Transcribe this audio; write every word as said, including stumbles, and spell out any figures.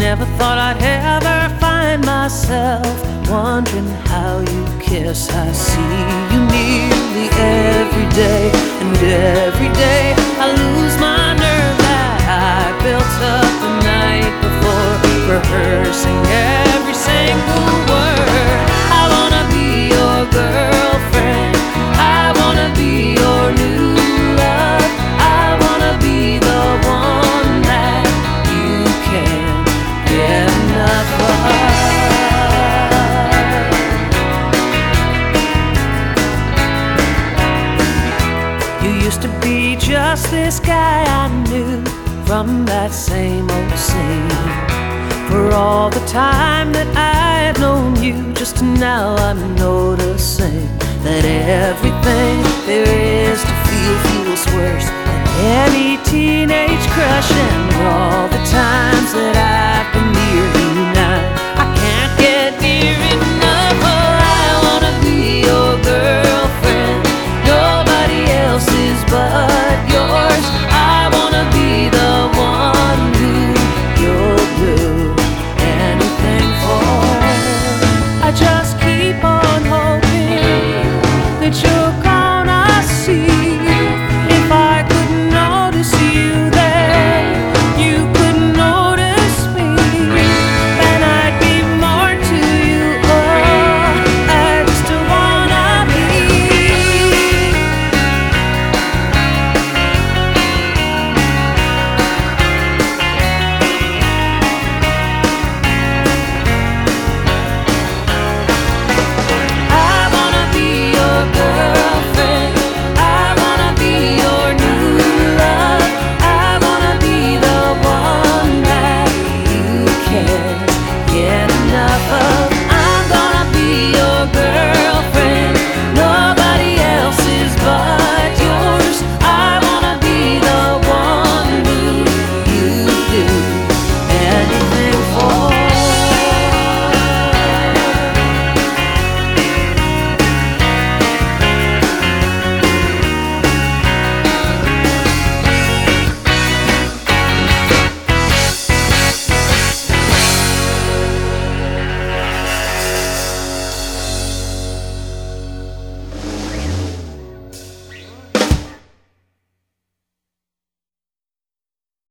never thought I'd ever find myself wondering how you kiss. I see you nearly every day, and every day I lose my nerve that I built up the night before, rehearsing every single word. I wanna be your girlfriend, I wanna be your new love, I wanna be the one that you can't get enough of. You used to be just this guy I knew from that same old scene. For all the time that I've known you, just now I'm noticing that everything there is to feel feels worse than any teenage crush. And